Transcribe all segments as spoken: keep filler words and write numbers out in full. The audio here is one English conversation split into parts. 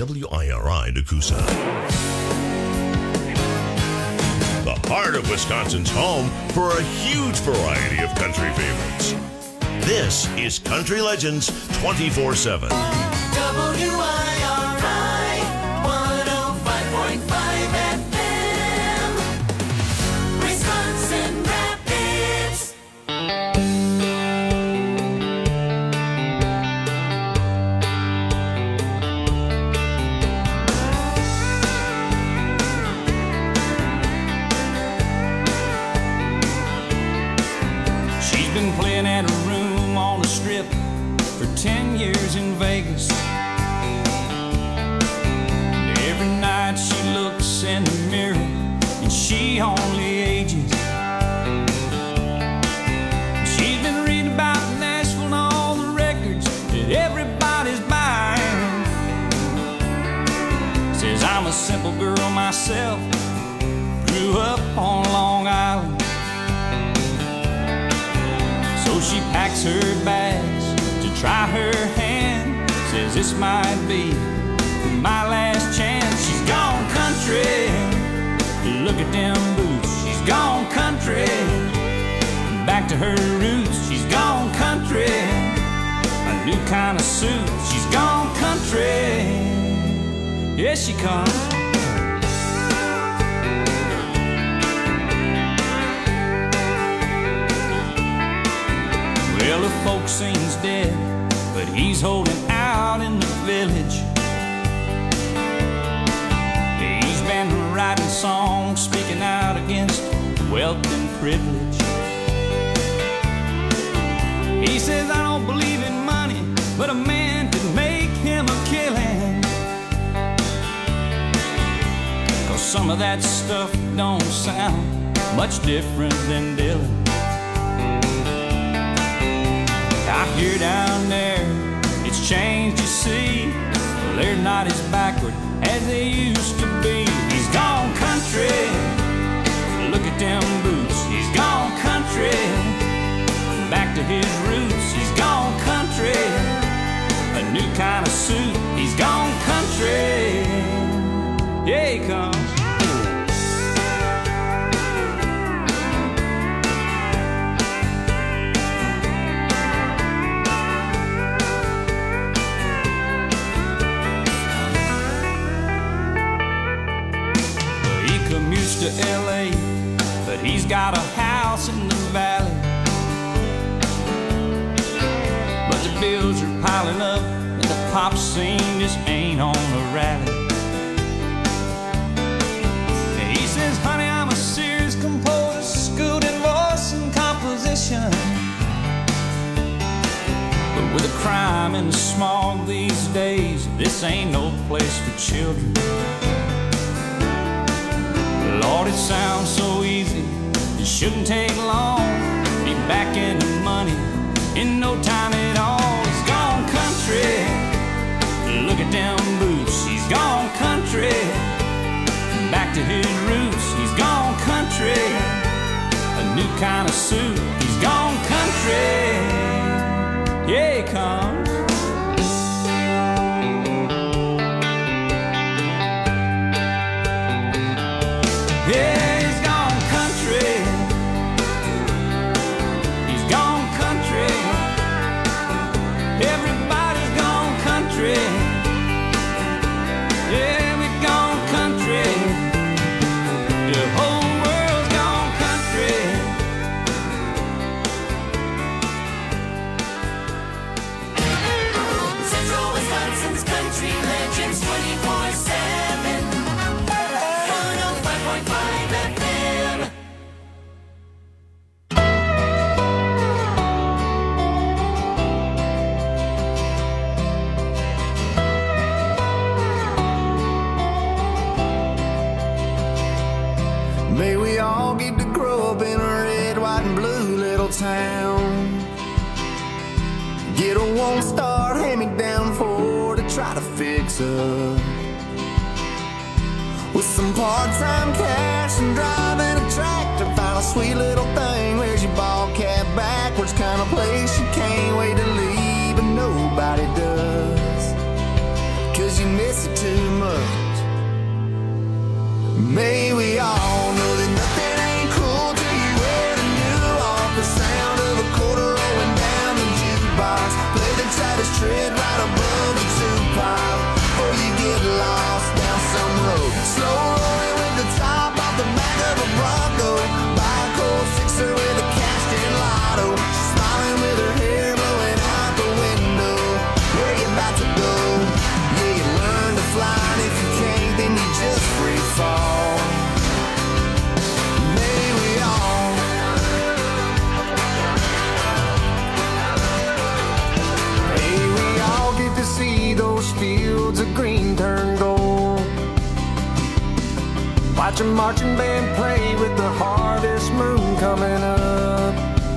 W I R I Nakusa. The heart of Wisconsin's home for a huge variety of country favorites. This is Country Legends twenty-four seven. W I R I one oh five point five F M, Wisconsin Rapids. She's been playing at a room on the strip for ten years in Vegas. Every night she looks in the mirror and she only ages. She's been reading about Nashville and all the records that everybody's buying. Says I'm a simple girl myself, grew up on Long Island. So she packs her bags to try her hand. Says this might be my last chance. She's gone country, look at them boots. She's gone country, back to her roots. She's gone country, a new kind of suit. She's gone country, yes she comes. Well, the folk sings dead, but he's holding out in the village. He's been writing songs, speaking out against wealth and privilege. He says, I don't believe in money, but a man could make him a killing. 'Cause some of that stuff don't sound much different than Dylan. I hear down there, it's changed, you see. Well, they're not as backward as they used to be. He's gone country, look at them boots. He's gone country, back to his roots. He's gone country, a new kind of suit. He's gone country, yeah he comes. To L A, but he's got a house in the valley. But the bills are piling up and the pop scene just ain't on a rally. He says, honey, I'm a serious composer, schooled in voice and composition. But with the crime and the smog these days, this ain't no place for children. Lord, it sounds so easy, it shouldn't take long. Be back in the money in no time at all. He's gone country, look at them boots. He's gone country, back to his roots. He's gone country, a new kind of suit. He's gone country, yeah he comes. Yeah, he's gone country. He's gone country. Everybody's gone country. Yeah, we've gone country. The whole world's gone country. Central Wisconsin's Country Legends twenty-four seven. one oh five point five F M. May we all get to grow up in a red, white, and blue little town. Get a one-star hand-me-down Ford to try to fix up. With some part-time cash and driving a tractor, find a sweet little thing. Where's your ball cap backwards kind of place you can't wait to leave, but nobody does. 'Cause you miss it too watch a marching band play with the harvest moon coming up.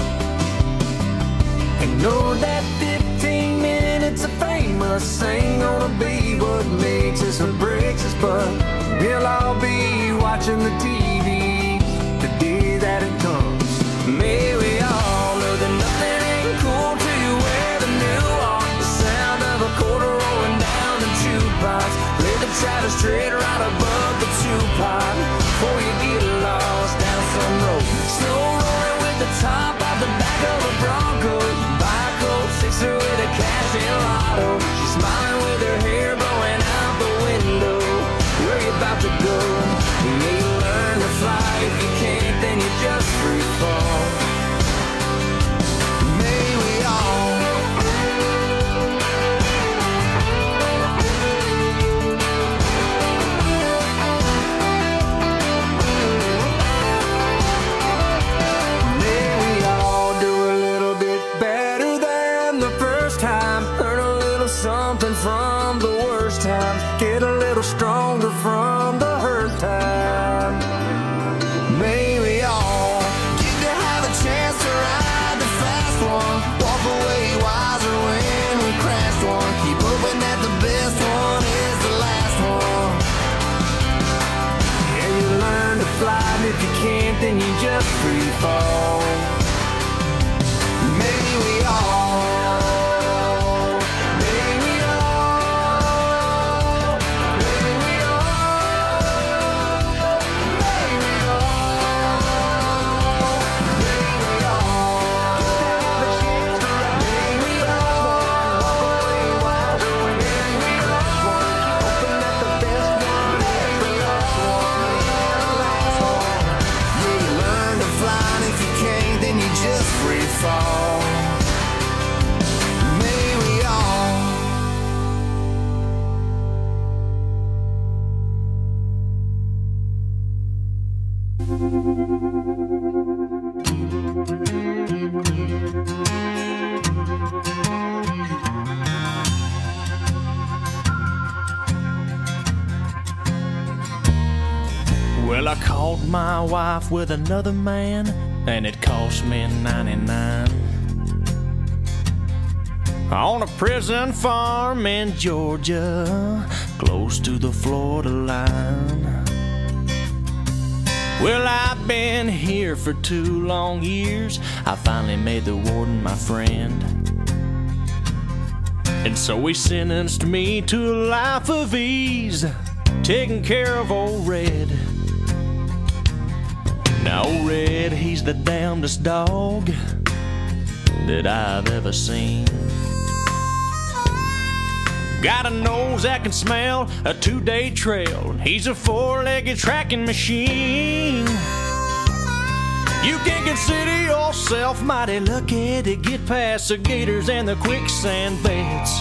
And know that fifteen minutes of fame us ain't gonna be what makes us or breaks us, but we'll all be watching the T V the day that it comes. May we all know that nothing ain't cool till you wear the new one. The sound of a quarter rolling down the jukebox. Lay the travel straight right above the two-pot before you get lost down some road. Snow rolling with the top out the back of a Bronco. Buy a cold sixer with a cash and lotto. She's smiling with her hair blowing out the window. Where you about to go? You need to learn to fly. If you can't, then you just free fall. May we all May we all do a little bit better than the first time. Learn a little something from the worst times. Get a little stronger from the hurt time. May we all get to have a chance to ride the fast one. Walk away wiser when we crashed one. Keep hoping that the best one is the last one. Yeah, you learn to fly, and if you can't, then you just free fall. May we all May we all May we all May we all May we all have a chance to ride. May we all walk away wiser when we last one. Hoping that the best one is the last one, is the last one. Yeah, you learn to fly, and if you can't, then you just free fall. May we all Well, I caught my wife with another man, and it cost me ninety-nine. On a prison farm in Georgia, close to the Florida line. Well, I've been here for two long years. I finally made the warden my friend. And so he sentenced me to a life of ease, taking care of old Red. Now old Red, he's the damnedest dog that I've ever seen. Got a nose that can smell a two-day trail. He's a four-legged tracking machine. You can consider yourself mighty lucky to get past the gators and the quicksand beds.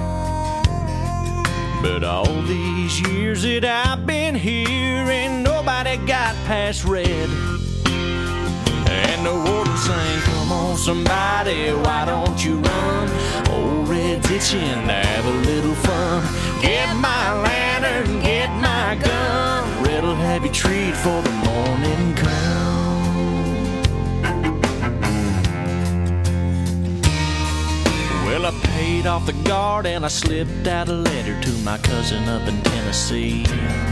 But all these years that I've been here, ain't nobody got past Red. And the warden sang, come on somebody, why don't you run? Old Red's itching to have a little fun. Get my lantern, get my gun. Red'll have you treat for the morning come. Well, I paid off the guard and I slipped out a letter to my cousin up in Tennessee.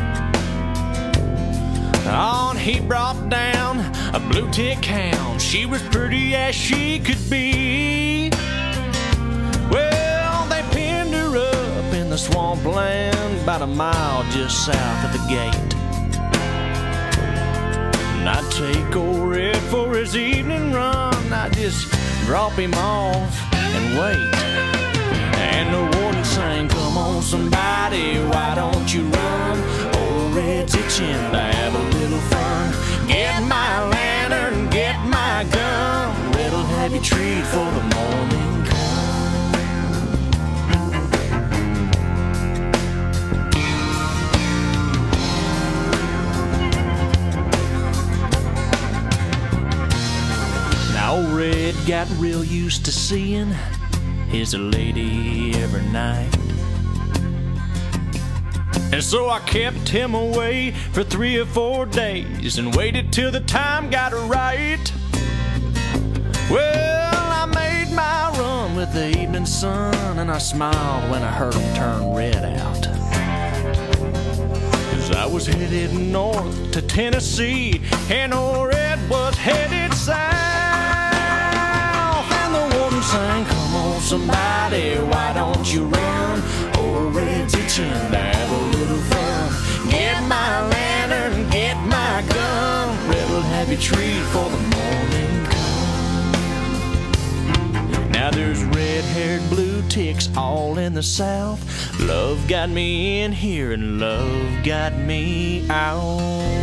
On he brought down a blue tick hound. She was pretty as she could be. Well, they pinned her up in the swampland about a mile just south of the gate. And I'd take old Red for his evening run. I'd just drop him off and wait. And the warden sang, come on somebody, why don't you run? Old Red's itching to have a little fun. Get my lantern, get my gun. Red'll have you treat for the morning come. Now old Red got real used to seeing his lady every night. And So I kept him away for three or four days and waited till the time got right. Well, I made my run with the evening sun, and I smiled when I heard him turn red out. Cause I was headed north to Tennessee, and old Red was headed south. And the warden sang, come on somebody, why don't you run? Old Red's itching to have a little fun. Get my lantern, get my gun, Red'll have you treat for the morning come. Now there's red-haired blue ticks all in the south. Love got me in here and love got me out.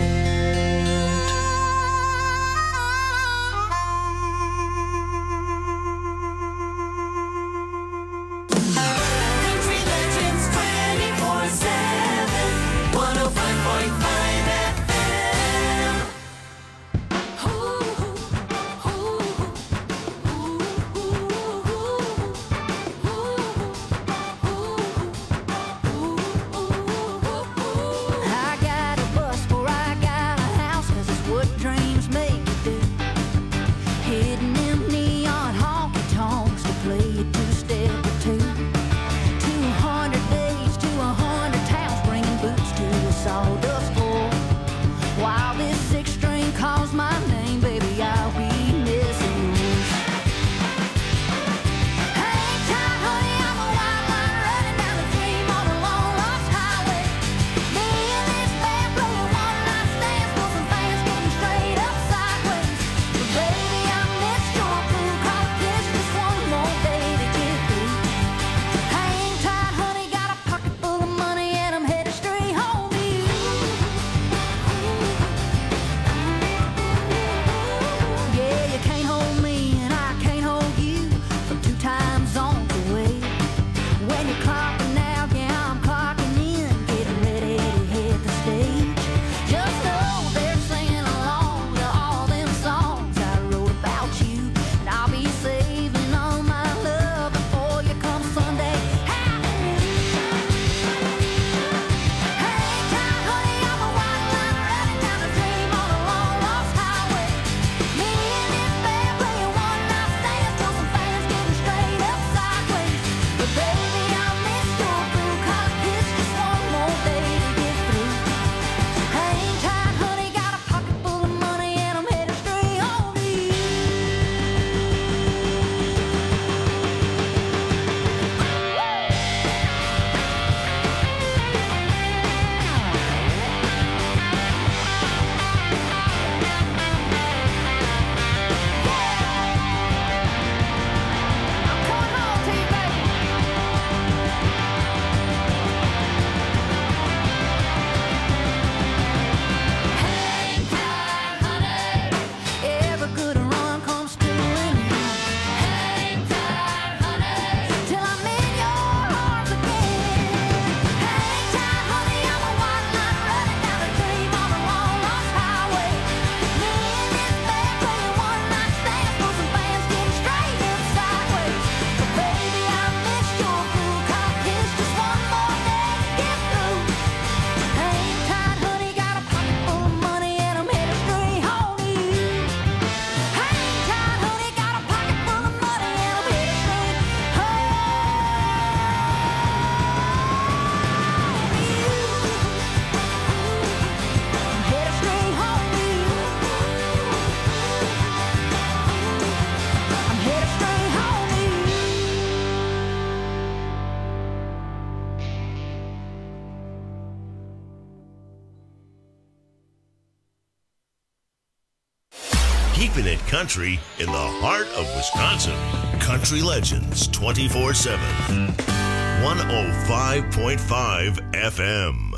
Keeping it country in the heart of Wisconsin. Country Legends twenty-four seven. one oh five point five F M.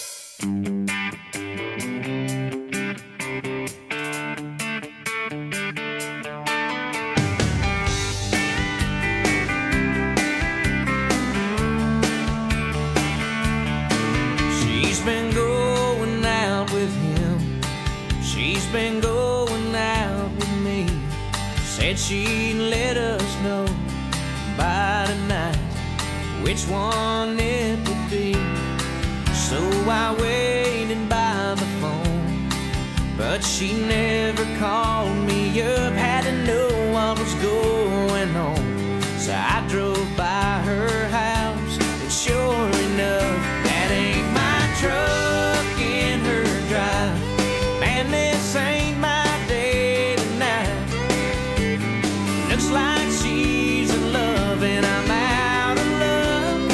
She's been going out with him. She's been going out with me. Said she'd let us know by tonight which one it would be. So I waited by the phone, but she never called me up. Had to know what was going on, so I drove by her house, and sure enough, that ain't my truck in her drive. Man, this ain't my day tonight. Looks like she's in love and I'm out of luck.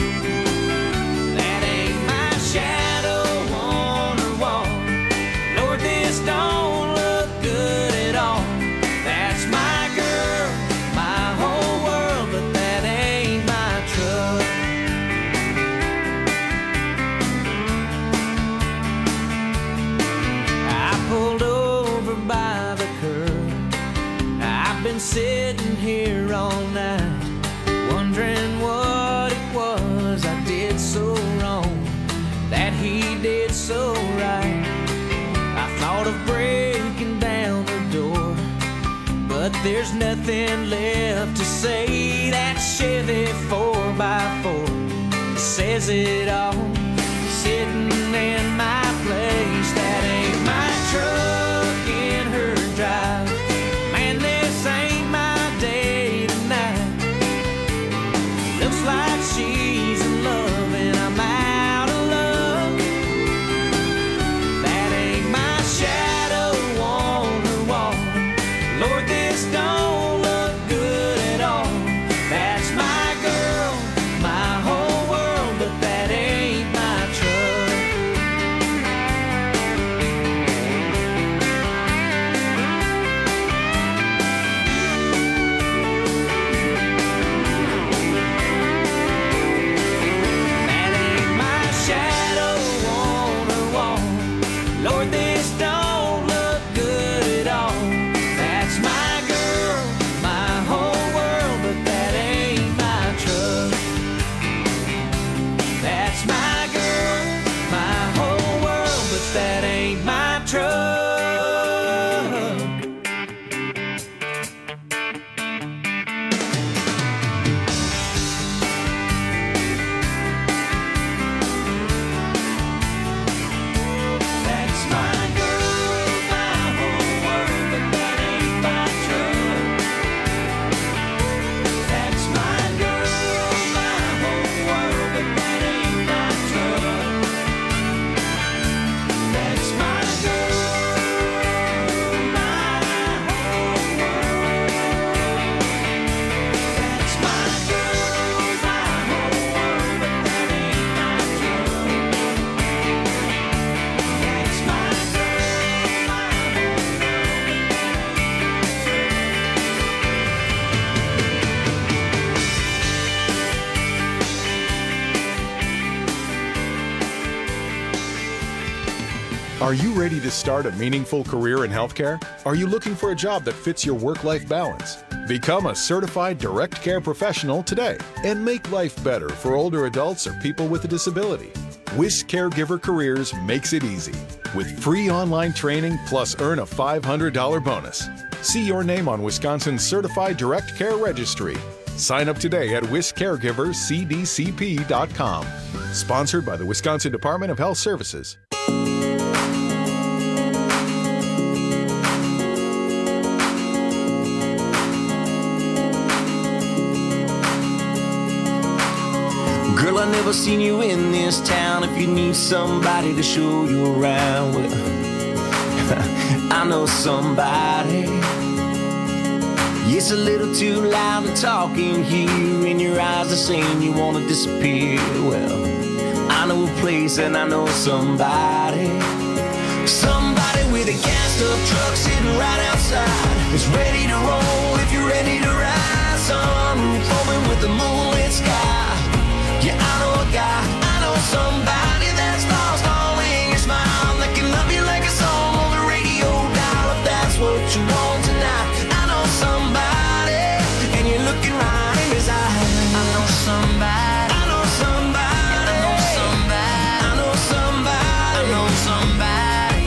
That ain't my shadow on her wall. Lord, this don't look good at all. That's my girl, my whole world, but that ain't my truck. I pulled over by the curb. I've been sitting here all night, wondering what it was I did so wrong, that he did so right. I thought of breaking down the door, but there's nothing left to say. That Chevy four by four says it all, sitting in my place. That ain't my truck in her drive. Man, this ain't my day tonight. Looks like she's in love and I'm out of luck. That ain't my shadow on her wall. Lord, this don't look good at all. That's my girl, my whole world, but that ain't my truck. That ain't my shadow on her wall. Lord, this don't look good at all. That's my girl, my whole world, but that ain't my truck. That's my girl, my whole world, but that ain't my truck. That's my girl, my whole world, but that ain't my truck. That's my girl, my whole world, but that ain't my truck. That's my girl, my whole world. That's my girl, my whole world, but that ain't my truck. That's my girl, my Are you ready to start a meaningful career in healthcare? Are you looking for a job that fits your work-life balance? Become a certified direct care professional today and make life better for older adults or people with a disability. WIS Caregiver Careers makes it easy with free online training plus earn a five hundred dollars bonus. See your name on Wisconsin's Certified Direct Care Registry. Sign up today at wis caregiver c d c p dot com. Sponsored by the Wisconsin Department of Health Services. Girl, I never seen you in this town. If you need somebody to show you around, well, I know somebody. It's a little too loud to talk in here, and your eyes are saying you wanna disappear. Well, I know a place and I know somebody. Somebody with a gassed up truck sitting right outside. It's ready to roll if you're ready to ride. Sunroof open with the moonlit sky. Yeah, I know a guy, I know somebody that's lost all in your smile. That can love you like a song on the radio dial. If that's what you want tonight, I know somebody, and you're looking right in his eyes. I know somebody, I know somebody, I know somebody, I know somebody, I know somebody.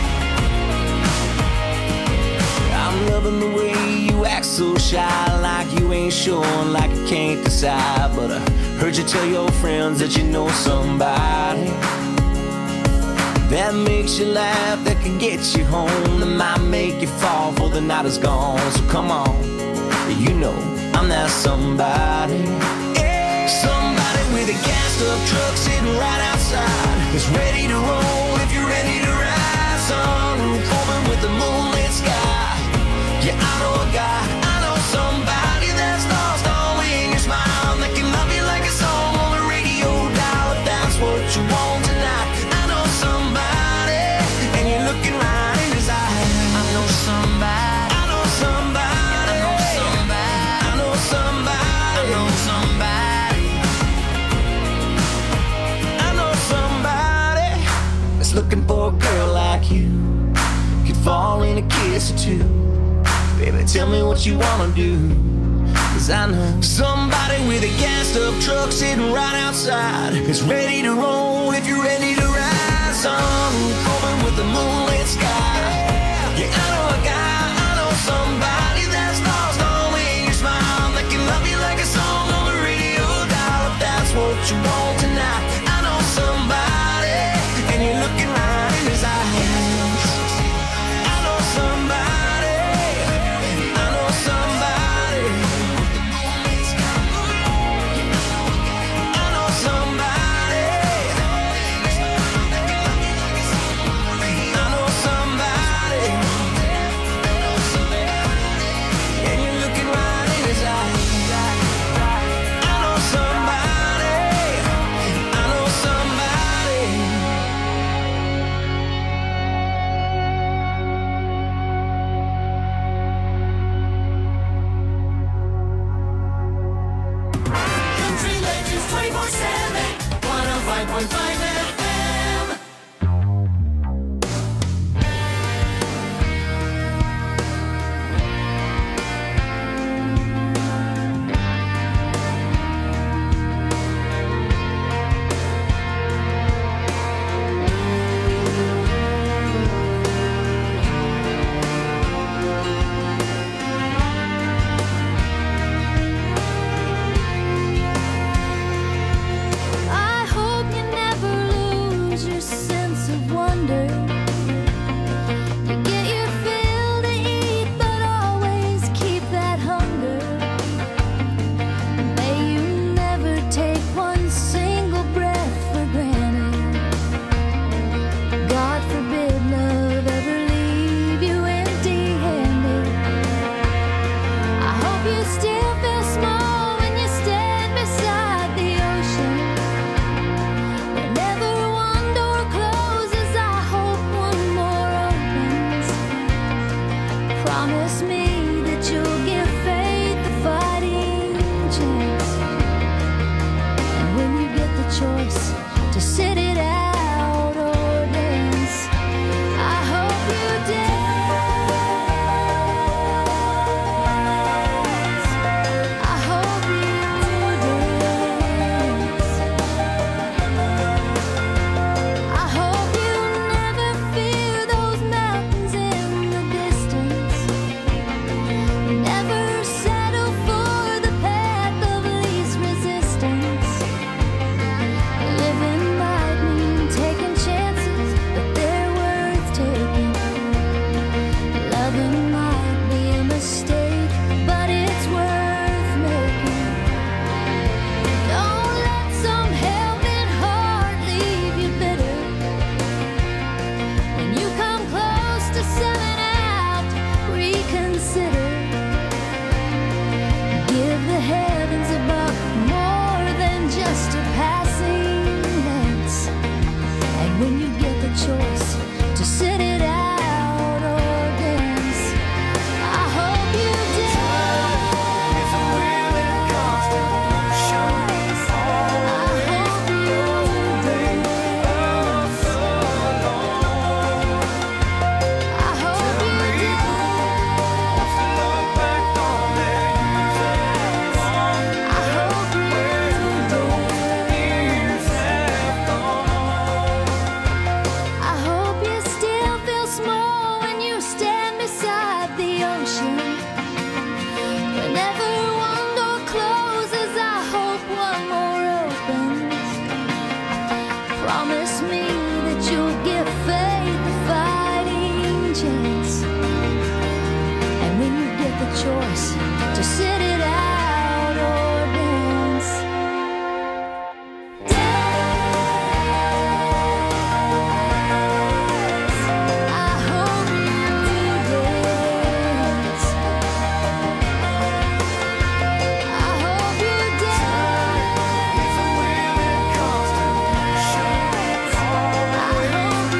I'm loving the way you act so shy, like you ain't sure, like you can't decide. But I heard you tell your friends that you know somebody. that makes you laugh, that can get you home, that might make you fall for the night is gone. So come on, you know I'm that somebody. Yeah. Somebody with a gassed up truck sitting right outside, is ready to roll if you're ready to ride. Sunroof open with the moonlit sky. Yeah, I know a guy, I know somebody that's lost all in your smile, that can love you like a song on the radio dial. If that's what you want tonight, I know somebody, and you're looking right in his eyes. I know somebody, I know somebody, I know somebody, I know somebody, I know somebody, I know somebody that's looking for a girl like you, could fall in a kiss or two. Baby, tell me what you wanna do, cause I know somebody with a gassed up truck sitting right outside, is ready to roll if you're ready to ride. Sunroof open with the moonlit sky. Yeah, I know a guy, I know somebody that's lost all in your smile, that can love you like a song on the radio dial. If that's what you want tonight, I know somebody, and you're looking right in his eyes. I know somebody, Promise me that you'll give choice to sit it out or dance. Dance. I hope you dance. I hope you dance. Women constipation. I hope you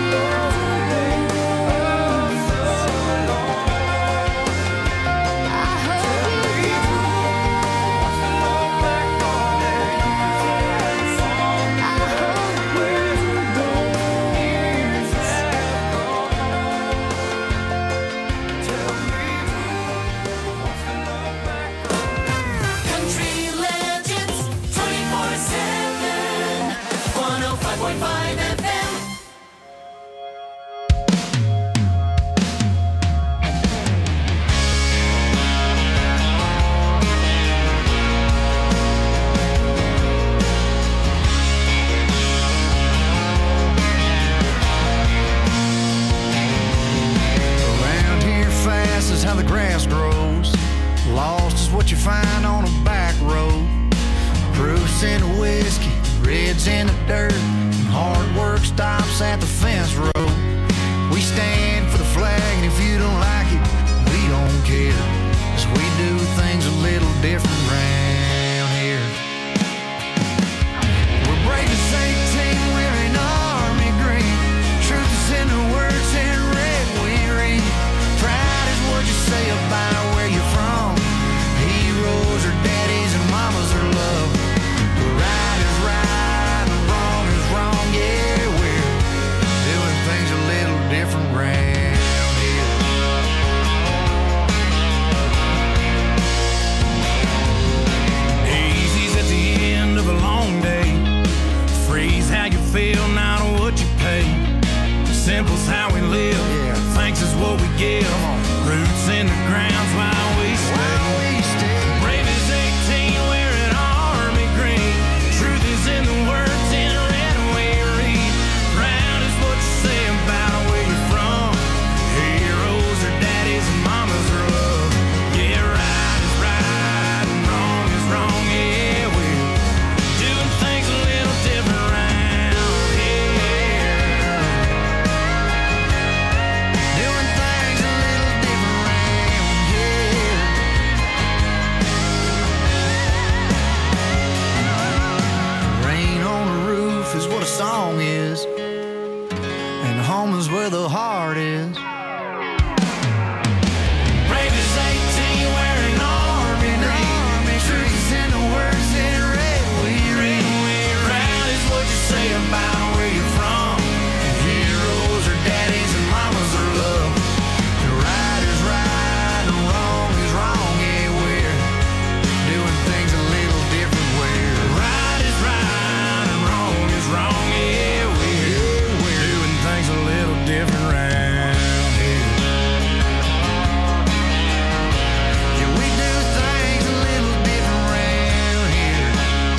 Country Legends twenty-four seven, one oh five point five F M. Around here fast is how the grass grows. Lost is what you find on a back road. Proofs in the whiskey, reds in the dirt, and hard work stops at the fence road. We stand for the flag, and if you don't like it, we don't care, 'cause we do things a little different round here. We're brave as eighteen, wearing army green. Truth is in the words in red we read. Pride is what you say about where you're from. Heroes are daddies and mamas are love. Right is right and wrong is wrong. Yeah, we're doing things a little different round here. Easy's at the end of a long day. Freeze how you feel, not what you pay. Simple's how we live. Thanks is what we give. Roots in the ground's why we stay. Brave as eighteen, wearing army green. Truth is in the words in red we read. Proud is what you say about where you're from. Heroes are daddies and mamas are love. Yeah, right is right and wrong is wrong. Yeah, we're doing things a little different round here. Doing things a little different round here. Rain on the roof is what a song is, and home is where the heart is. Brave as eighteen, wearing army green. Truth is in the words in red we read. Proud is what you say about where you're from. Heroes are daddies and mamas are love. Right is right and wrong is wrong. Yeah, we're doing things a little different. Where right is right and wrong is wrong. Yeah, we're doing things a little different round here. Yeah, we do things a little different round here.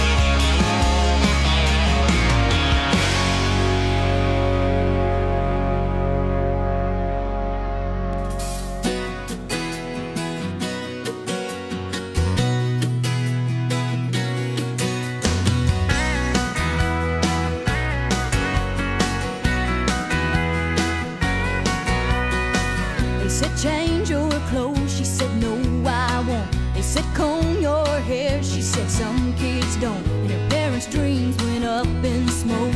They said change your clothes, she said no I won't. They said comb your hair, she said some kids don't. And her parents' dreams went up in smoke.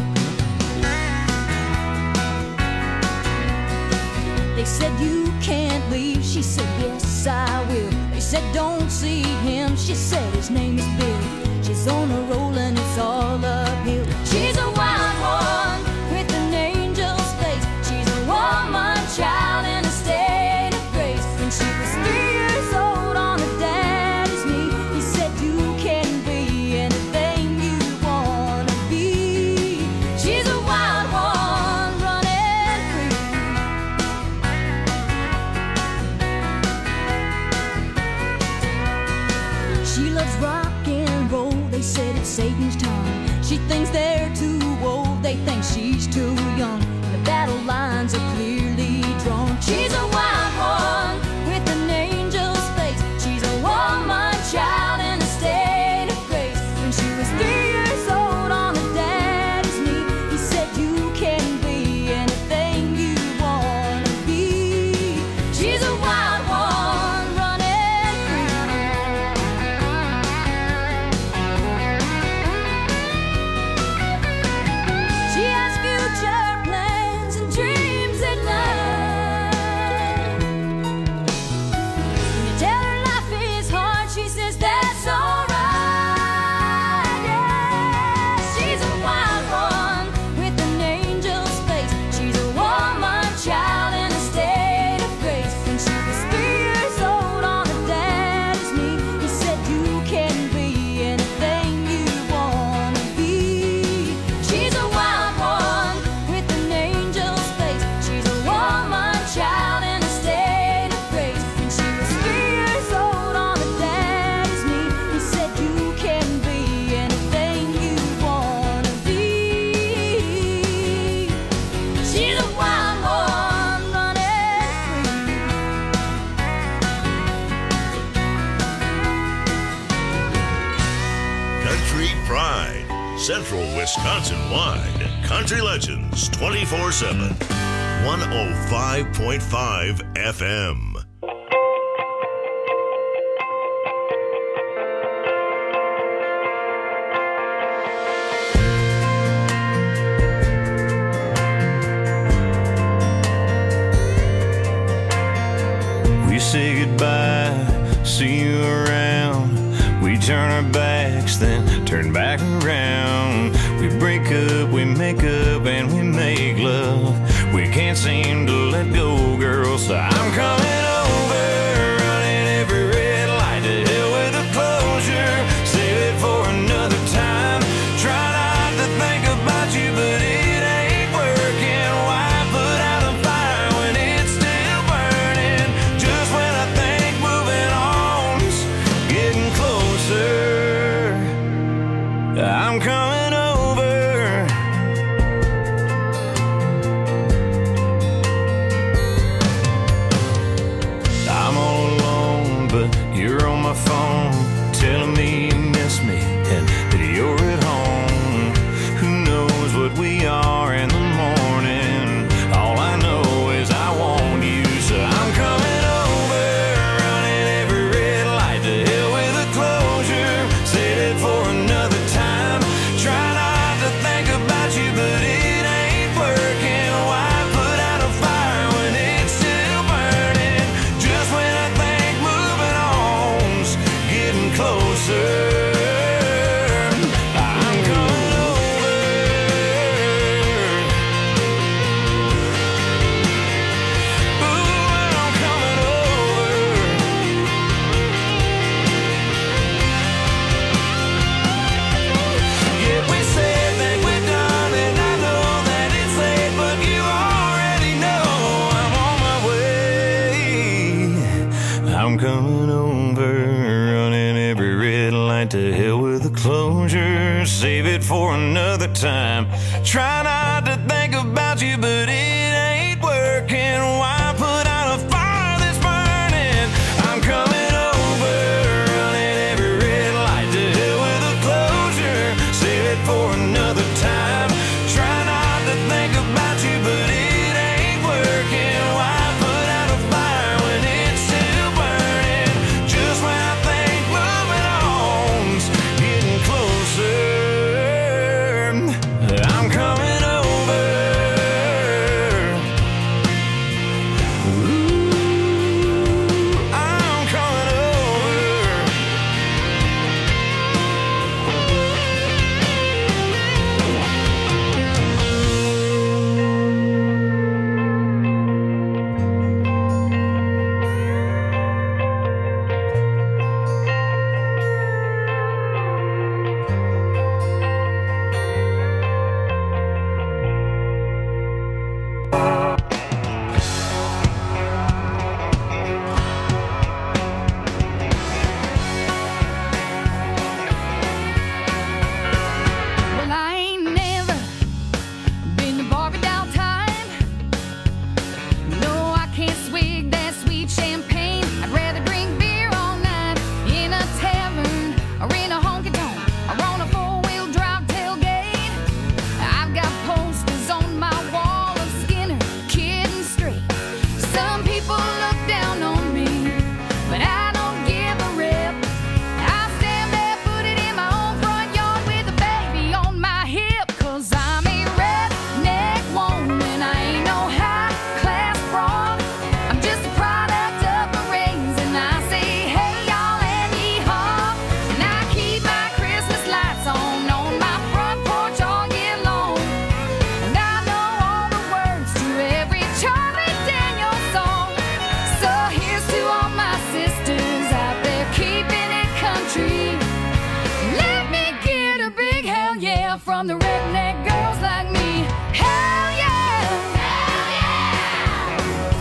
They said you can't leave, she said yes I will. They said don't see him, she said his name is Billy. She's on a roll and it's all uphill. She's a wild one with an angel's face. She's a woman child in a state of grace. When she was three years old on her daddy's knee, he said you can be anything you wanna be. She's a wild one running free. She loves rock and roll. They said it's safe Central Wisconsin-wide. Country Legends twenty-four seven. one oh five point five F M. We say goodbye, see you around. We turn our backs, then turn back around. We break up, we make up, and we make love. We can't seem to let go, girl, so I'm coming over, running every red light. To hell with the closure, save it for another time. Try not to think about you, but it ain't working. Why put out a fire when it's still burning? Just when I think moving on's getting closer, I'm coming over. I'm all alone, but you're on my phone, telling me you miss me and that you're at home. Who knows what we are in the morning? All I know is I want you, so I'm coming over, running every red light. To hell with the closure, save it for another time. Try not to think about you, but it ain't working. Why put out a fire when it's still burning? Just when I think moving on's getting closer, I'm coming over. Ooh, I'm coming over. Yeah, we said that we're done, and I know that it's late, but you already know I'm on my way. I'm coming over, running every red light. To hell with the closure, save it for another time. Try not to think about you, but it ain't working. Why put out a fire that's burning? I'm coming over, running every red light. To hell with the closure, save it for another time. Try not to think about you, but it ain't working. Why put out a fire when it's still burning? Just when I think moving on's getting closer, I'm coming over. Ooh, I'm coming over. Well, I ain't never been to Barbie doll time. No, I can't swig that sweet champagne. I'd rather drink beer all night in a tavern or in a honky tonk or on a four-wheel drive tailgate. I've got posters on my wall of Skinner, Kid and Straight. Some people look down on me, but I don't give a rip. I stand barefooted in my own front yard with a baby on my hip. Cause I'm a redneck woman, I ain't no high-class broad. I'm just a product of my raising. I say hey y'all and yee-haw. And I keep my Christmas lights on on my front porch all year long. And I know all the words to every Charlie Daniels song. So here's to all my sisters out there keeping it country. Let me get a big hell yeah from the redneck girls like me. Hell yeah! Hell yeah!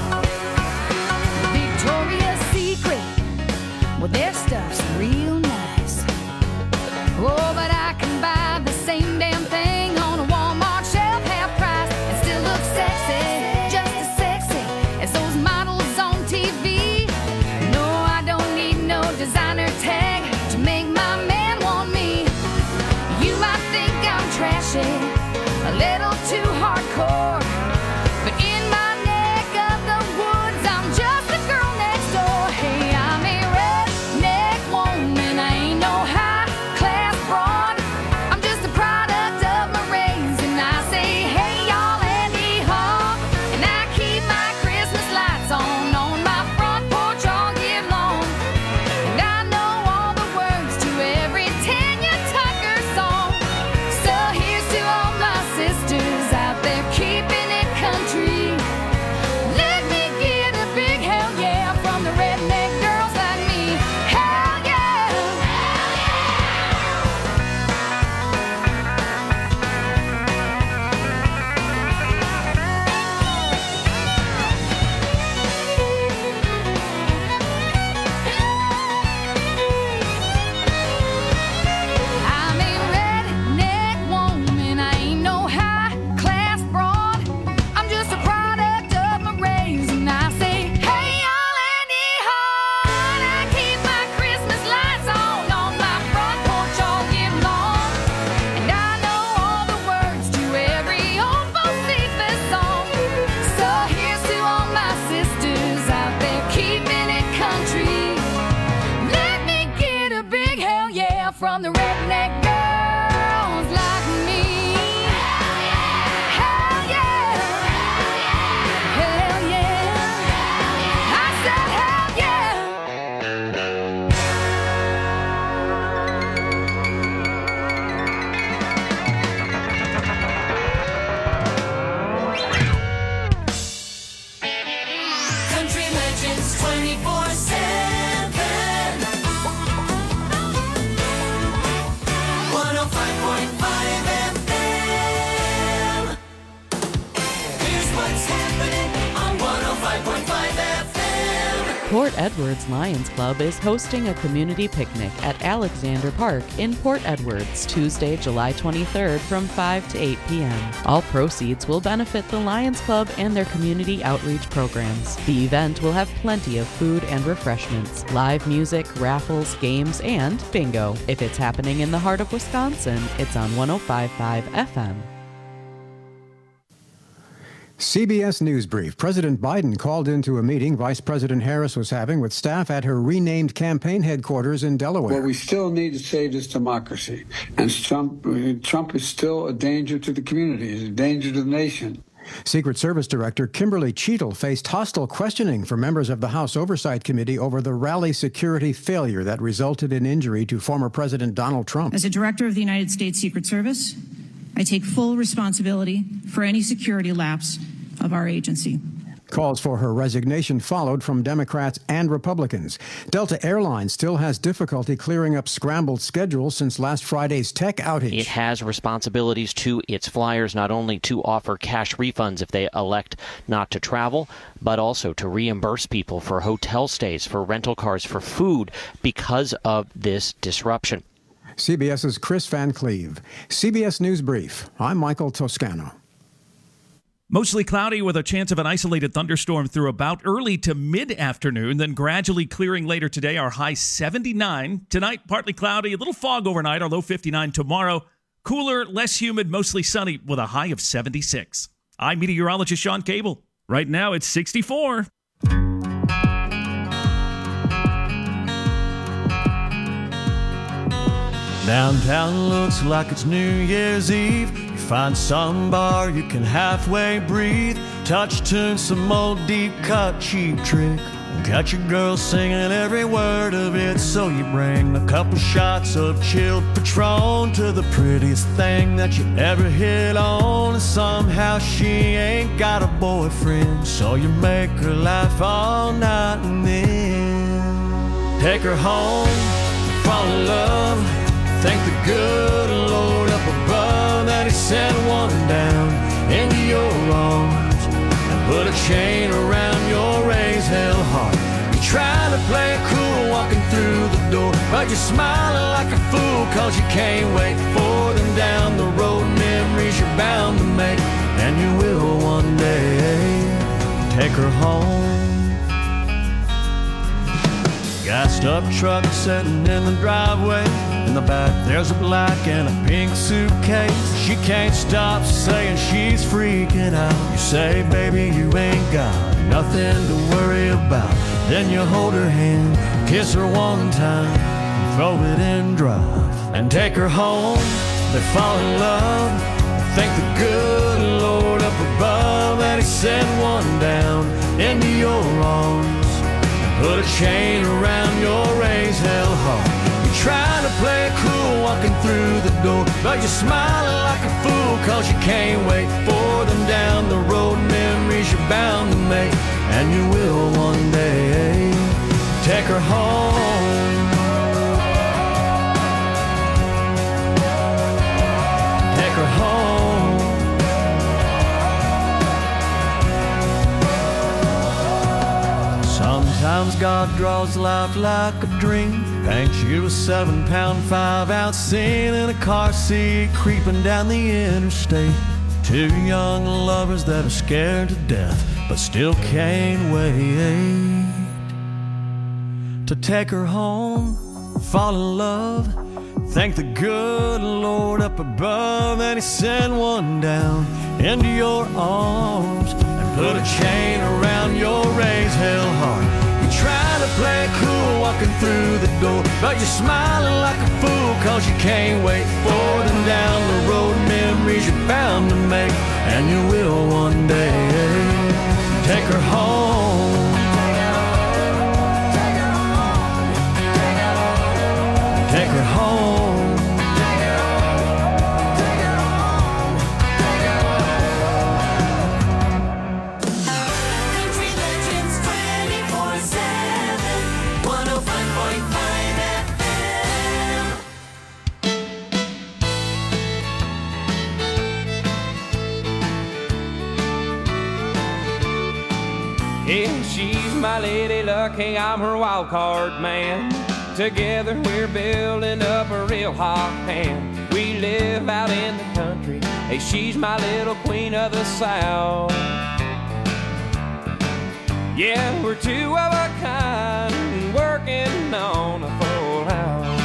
Victoria's Secret, well their stuff's real nice. Oh, but I can buy the same damn thing on a Walmart shelf, half price, and still look sexy, just as sexy as those models on T V. No, I don't need no designer tag to make my man want me. You might think I'm Port Edwards Lions Club is hosting a community picnic at Alexander Park in Port Edwards Tuesday, July twenty-third from five to eight p.m. All proceeds will benefit the Lions Club and their community outreach programs. The event will have plenty of food and refreshments, live music, raffles, games, and bingo. If it's happening in the heart of Wisconsin, it's on one oh five point five F M. C B S News Brief. President Biden called into a meeting Vice President Harris was having with staff at her renamed campaign headquarters in Delaware. Well, we still need to save this democracy. And Trump, Trump is still a danger to the community, he's a danger to the nation. Secret Service Director Kimberly Cheatle faced hostile questioning from members of the House Oversight Committee over the rally security failure that resulted in injury to former President Donald Trump. As a director of the United States Secret Service, I take full responsibility for any security lapse of our agency. Calls for her resignation followed from Democrats and Republicans. Delta Airlines still has difficulty clearing up scrambled schedules since last Friday's tech outage. It has responsibilities to its flyers, not only to offer cash refunds if they elect not to travel, but also to reimburse people for hotel stays, for rental cars, for food because of this disruption. CBS's Chris Van Cleve. C B S News Brief. I'm Michael Toscano. Mostly cloudy with a chance of an isolated thunderstorm through about early to mid-afternoon, then gradually clearing later today. Our high seventy-nine. Tonight, partly cloudy, a little fog overnight, our low fifty-nine tomorrow. Cooler, less humid, mostly sunny with a high of seventy-six. I'm meteorologist Sean Cable. Right now, it's sixty-four. Downtown looks like it's New Year's Eve. You find some bar you can halfway breathe. Touch tune some old deep cut cheap trick. And catch your girl singing every word of it. So you bring a couple shots of chilled Patron to the prettiest thing that you ever hit on. And somehow she ain't got a boyfriend, so you make her laugh all night and then take her home, fall in love. Thank the good Lord up above that he sent one down into your arms and put a chain around your raised hell heart. You're trying to play it cool walking through the door, but you're smiling like a fool cause you can't wait for them down the road. Memories you're bound to make, and you will one day take her home. Gassed up truck sitting in the driveway. In the back there's a black and a pink suitcase. She can't stop saying she's freaking out. You say, baby, you ain't got nothing to worry about. Then you hold her hand, kiss her one time, throw it in drive, and take her home. They fall in love. Thank the good Lord up above that he sent one down into your arms, put a chain around your raised hell heart. You're trying to play it cool walking through the door, but you're smiling like a fool cause you can't wait for them down the road. Memories you're bound to make, and you will one day take her home. Take her home. Sometimes God draws life like a dream, paints you a seven pound, five ounce scene in a car seat, creeping down the interstate. Two young lovers that are scared to death, but still can't wait to take her home, fall in love. Thank the good Lord up above that he sent one down into your arms and put a chain around your raised hell heart. You're trying to play it cool walking through the door, but you're smiling like a fool cause you can't wait for them down the road. Memories you're bound to make, and you will one day take her home. Take her home. Yeah, she's my lady luck, hey, I'm her wild card man. Together we're building up a real hot hand. We live out in the country, hey, she's my little queen of the South. Yeah, we're two of a kind, working on a full house.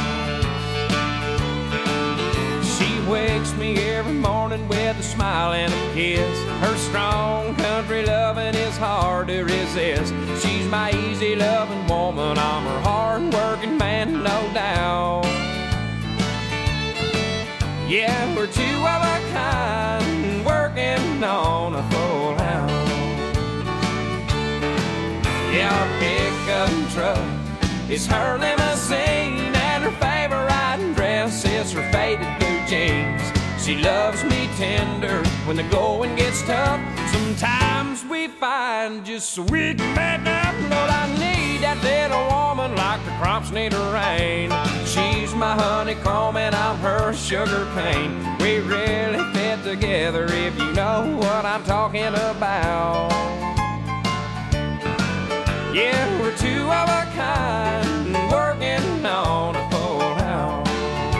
She wakes me every morning with a smile and a kiss. Her strong country loving is hard to resist. She's my easy loving woman, I'm her hard working man, no doubt. Yeah, we're two of a kind, working on a full house. Yeah, our pickup truck is her limousine, and her favorite riding dress is her faded blue jeans. She loves me tender when the going gets tough. Sometimes we find just so we can make up. Lord, I need that little woman like the crops need a rain. She's my honeycomb and I'm her sugar cane. We really fit together if you know what I'm talking about. Yeah, we're two of a kind, working on a full house.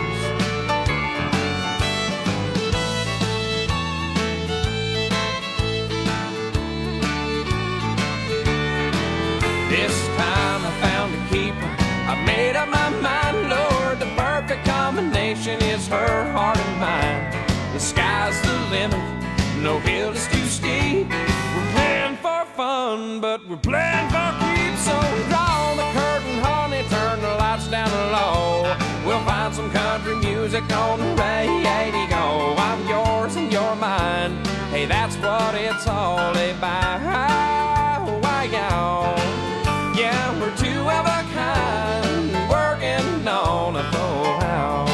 This time I found a keeper, I made up my mind, Lord, the perfect combination is her heart and mine. The sky's the limit, no hill is too steep. We're playing for fun, but we're playing for keeps. So draw the curtain, honey, turn the lights down low. We'll find some country music on the radio. I'm yours and you're mine, hey, that's what it's all about. Why, y'all? Yeah, we're two of a kind, working on a full house.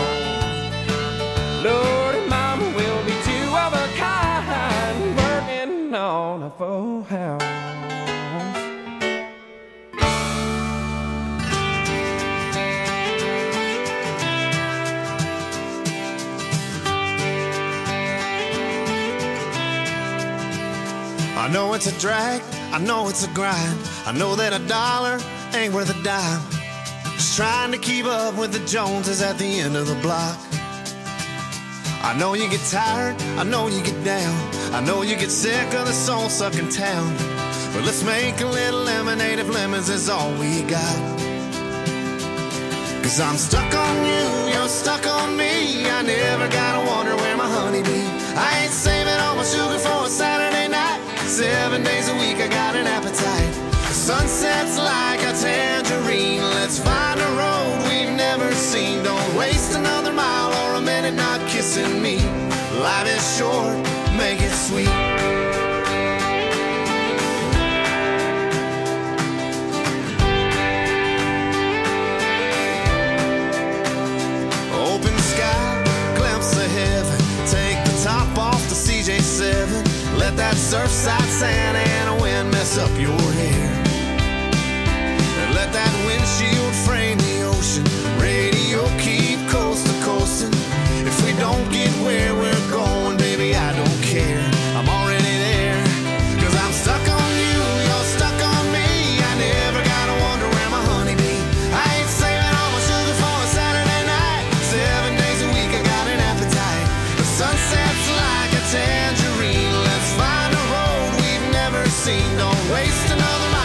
Lord and Mama, we'll be two of a kind, working on a full house. I know it's a drag, I know it's a grind. I know that a dollar ain't worth a dime. Just trying to keep up with the Joneses at the end of the block. I know you get tired, I know you get down. I know you get sick of the soul-sucking town. But let's make a little lemonade if lemons is all we got. Cause I'm stuck on you, you're stuck on me. I never gotta wonder where my honey be. I ain't saving all my sugar for a Saturday night. Seven days a week I got an appetite. The sunset's like a tangerine. Let's find a road we've never seen. Don't waste another mile or a minute not kissing me. Life is short, make it sweet. Open sky, glimpse of heaven. Take the top off the C J seven. Let that surfside sand and a wind mess up your hair. And let that windshield frame the ocean. Radio keep coast to coasting. If we don't get where we're going, baby, I don't care. I'm already there. Cause I'm stuck on you, you're stuck on me. I never gotta wonder where my honey be. I ain't saving all my sugar for a Saturday night. Seven days a week I got an appetite. The sunset's like a tangerine. Let's find a road we've never seen. Don't waste another mile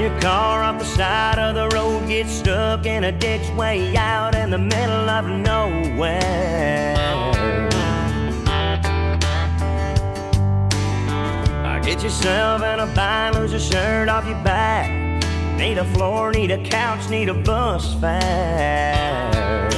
your car off the side of the road, get stuck in a ditch way out in the middle of nowhere. Get yourself in a bind, lose a shirt off your back. Need a floor, need a couch, need a bus fare.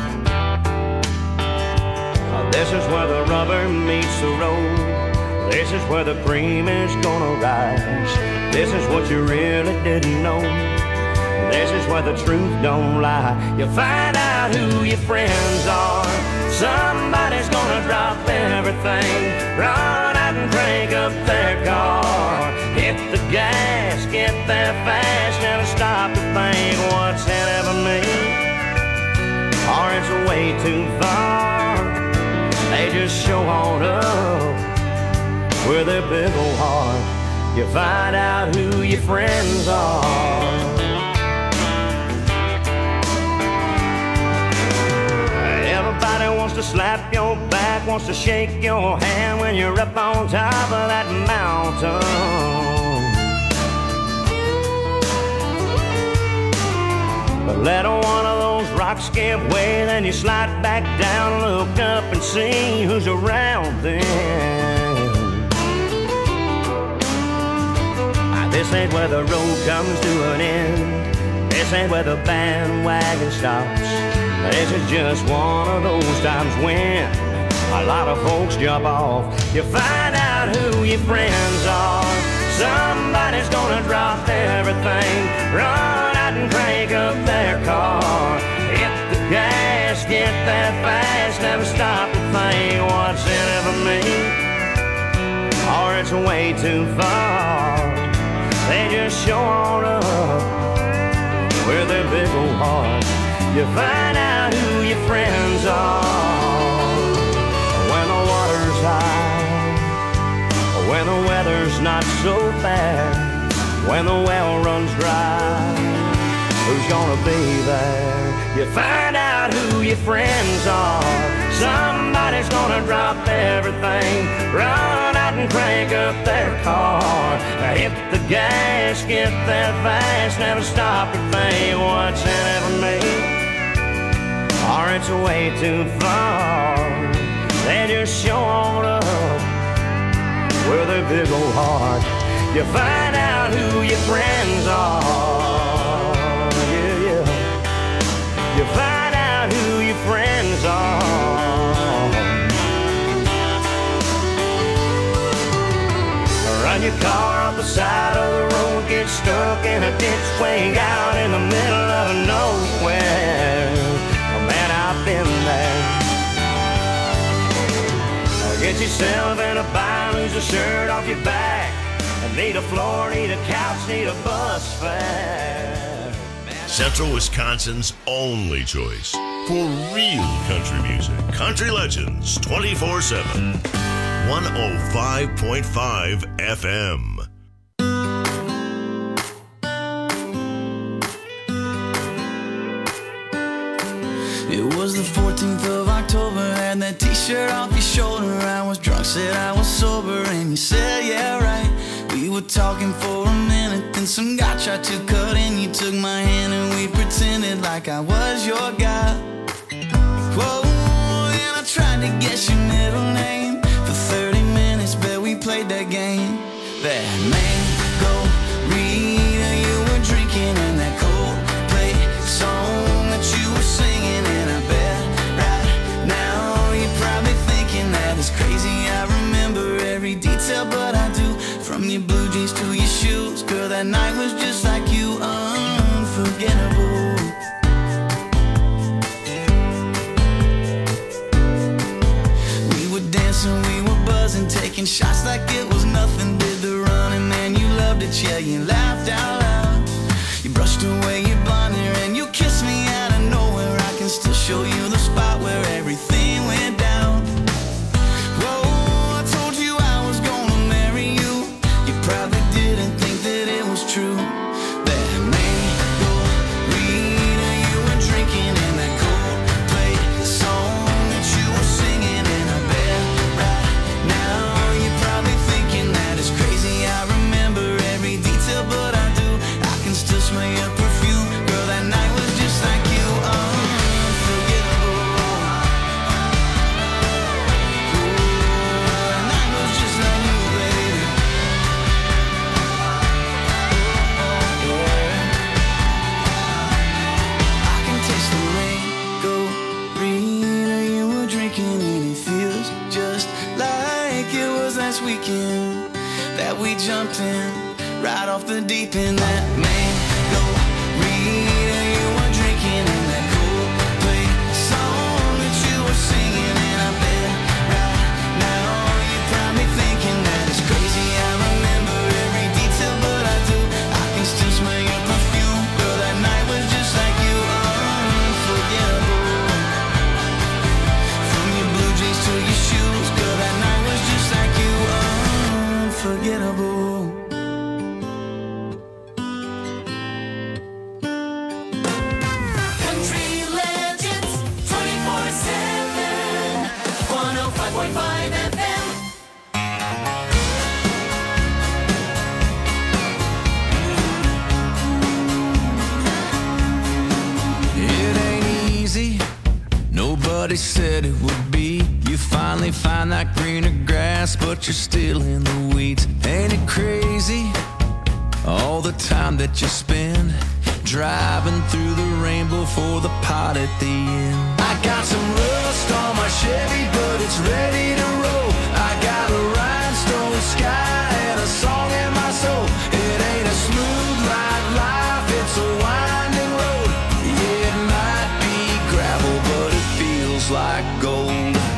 This is where the rubber meets the road. This is where the cream is gonna rise. This is what you really didn't know. This is where the truth don't lie. You find out who your friends are. Somebody's gonna drop everything, run out and crank up their car. Hit the gas, get there fast, never stop to think what's in it for me, or it's way too far. They just show on up with their big old heart. You find out who your friends are. Everybody wants to slap your back, wants to shake your hand when you're up on top of that mountain. But let one of those rocks give way, then you slide back down, look up and see who's around then. This ain't where the road comes to an end. This ain't where the bandwagon stops. This is just one of those times when a lot of folks jump off. You find out who your friends are. Somebody's gonna drop everything, run out and crank up their car. Hit the gas, get there fast, never stop to think what's in it for me, or it's way too far. They just show on up with their big old heart. You find out who your friends are when the water's high, when the weather's not so bad, when the well runs dry. Who's gonna be there? You find out who your friends are. Somebody's gonna drop everything, run out and crank up their car. Hit the gas, get there fast, never stop to think what's in it for me, or it's way too far. They just show on up with their big old heart. You find out who your friends are. Yeah, yeah. You find out who your friends are. Run your car off the side of the road, get stuck in a ditch way out in the middle of nowhere. Man, I've been there. Get yourself in a bind, lose a shirt off your back. Need a floor, need a couch, need a bus fare. Central Wisconsin's only choice for real country music. Country Legends twenty-four seven. one oh five point five F M. It was the fourteenth of October, had that t-shirt off your shoulder. I was drunk, said I was sober, and you said, yeah, right. We were talking for a minute, then some guy tried to cut in. You took my hand and we pretended like I was your guy. Whoa, and I tried to guess your middle name. For thirty minutes, bet we played that game. That mango reader you were drinking, and that Coldplay song that you were singing. And I bet right now you're probably thinking that it's crazy I remember every detail, but I do. From your blue jeans to your shoes, girl, that night was just like you, unforgettable. We were dancing, we were buzzing, taking shots like it was nothing. Did the running, man, you loved it, yeah, you laughed out loud. You brushed away your blonde hair and you kissed me out of nowhere. I can still show you the spot where everything went down. Probably didn't think that it was true. That mango reader you were drinking, and that Coldplay song that you were singing. And I bet right now you're probably thinking that it's crazy I remember every detail, but I do. I can weekend that we jumped in right off the deep end. That mango Rita you were drinking and that Coldplay song that you were singing, and I bet right now you're probably thinking that it's crazy. I remember every detail, but I do. I can still smell your perfume. Girl, that night was just like you, unforgettable. From your blue jeans to your shoes, girl, that night was just like you, unforgettable. Country Legends twenty-four seven, one oh five point five F M. It ain't easy, nobody said it would be. You finally find that greener grass, but you're still in the weeds. Ain't it crazy, all the time that you spend driving through the rainbow for the pot at the end? I got some rust on my Chevy, but it's ready to roll. I got a rhinestone sky and a song in my soul. It ain't a smooth ride life, it's a winding road. Yeah, it might be gravel, but it feels like gold.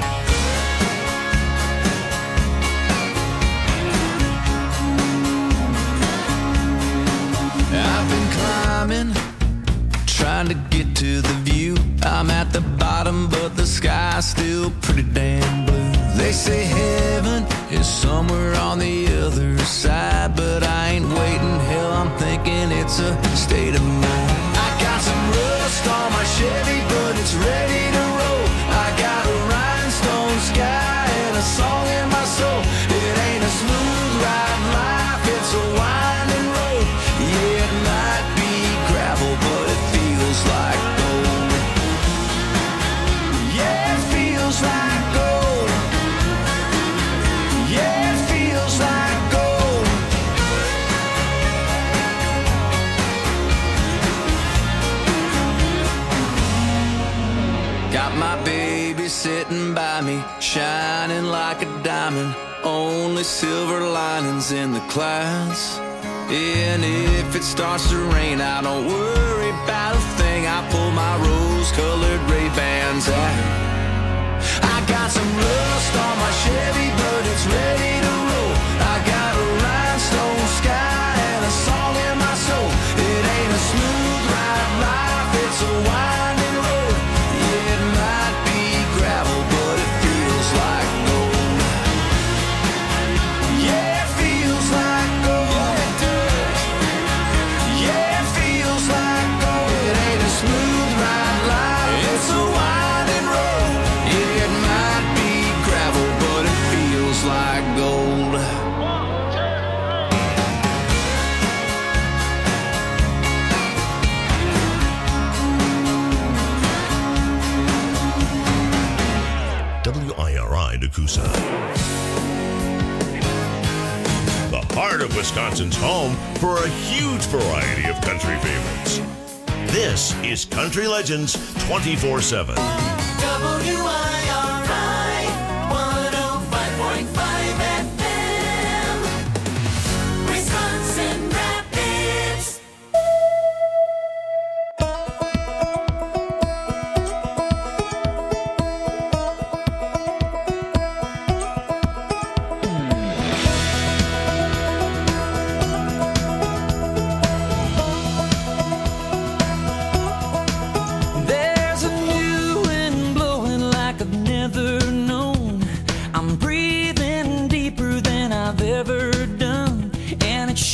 I've been climbing, trying to get to the view. I'm at the bottom, but the sky's still pretty damn blue. They say heaven is somewhere on the other side, but I ain't waiting. Hell, I'm thinking it's a state of mind. I got some rust on my Chevy, but it's ready to roll. I got a rhinestone sky and a song in my soul. It ain't a smooth ride life, it's a winding road. Yeah, it might be gravel, but it feels like gold. Yeah, it feels like gold. Yeah, it feels like gold. Got my baby sitting by me, shining like a diamond. Only silver linings in the clouds. And if it starts to rain, I don't worry about a thing. I pull my rose-colored Ray-Bans out. I got some rust on my Chevy, but it's ready to roll. I got a rhinestone sky and a song in my soul. It ain't a smooth ride life, it's a winding road. Yeah, it might be gravel, but it feels like gold. Yeah, it feels like gold. Yeah, it feels like gold. It ain't a smooth ride life, it's a winding road. Yeah, it might be gravel, but it feels like gold. W I R I Nakusa. The heart of Wisconsin's home for a huge variety of country favorites. This is Country Legends twenty-four seven.